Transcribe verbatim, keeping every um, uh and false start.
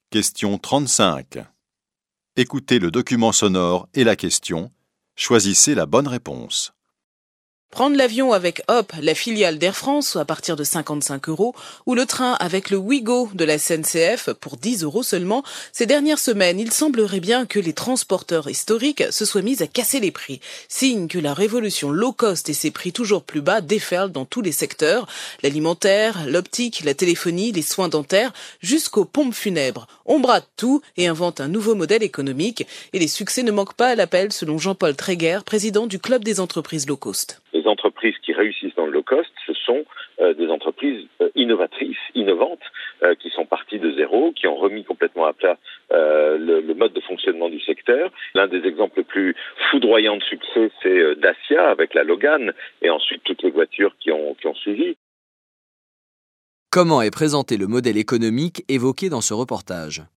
Question trente-cinq. Écoutez le document sonore et la question. Choisissez la bonne réponse. Prendre l'avion avec Hop, la filiale d'Air France, à partir de cinquante-cinq euros, ou le train avec le Ouigo de la S N C F pour dix euros seulement, ces dernières semaines, il semblerait bien que les transporteurs historiques se soient mis à casser les prix. Signe que la révolution low cost et ses prix toujours plus bas déferlent dans tous les secteurs, l'alimentaire, l'optique, la téléphonie, les soins dentaires, jusqu'aux pompes funèbres. On brade tout et invente un nouveau modèle économique. Et les succès ne manquent pas à l'appel, selon Jean-Paul Tréguer, président du Club des entreprises low cost. Les entreprises qui réussissent dans le low cost, ce sont euh, des entreprises euh, innovatrices, innovantes, euh, qui sont parties de zéro, qui ont remis complètement à plat euh, le, le mode de fonctionnement du secteur. L'un des exemples les plus foudroyants de succès, c'est euh, Dacia avec la Logan, et ensuite toutes les voitures qui ont, qui ont suivi. Comment est présenté le modèle économique évoqué dans ce reportage ?